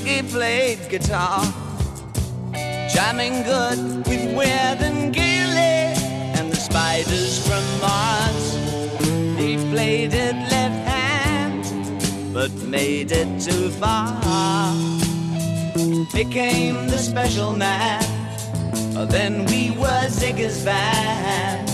Ziggy played guitar, jamming good with Weird and Gilly and the Spiders from Mars. He played it left hand, but made it too far. Became the special man, then we were Ziggy's band.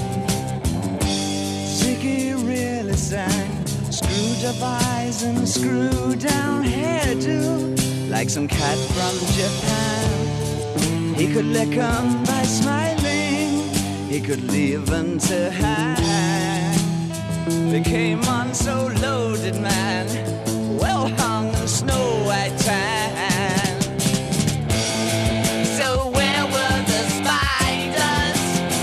Ziggy really sang, screwed up eyes and screwed down hairdo, like some cat from Japan. He could lick 'em by smiling, he could leave 'em to hang. Became on so loaded man, well hung in snow white tan. So where were the spiders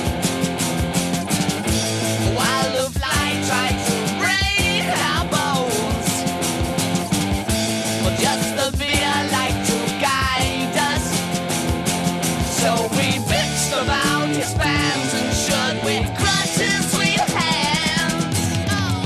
while the fly tried to break our bones? Well, just the fear like to guide us. So we bitched about his fans and should we crush his sweet hands. Oh.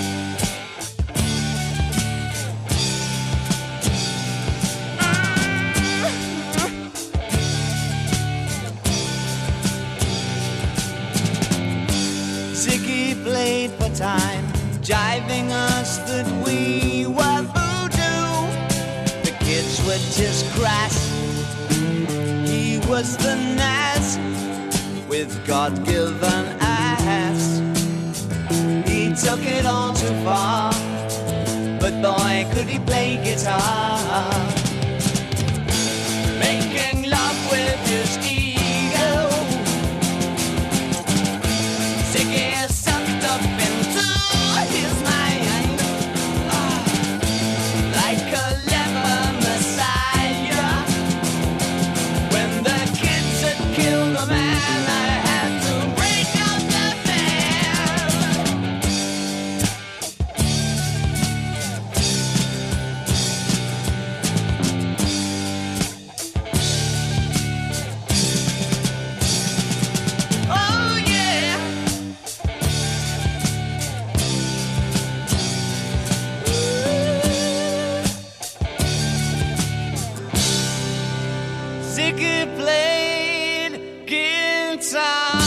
Ziggy played for time, jiving us that we were voodoo. The kids were just crass, he was the Nas with God-given ass. He took it all too far, but boy could he play guitar. Making love with his ego, Ziggy sucked up into his mind, like a leper messiah. When the kids had killed a man, I had to break out the band. Oh yeah. Ziggy played guitar.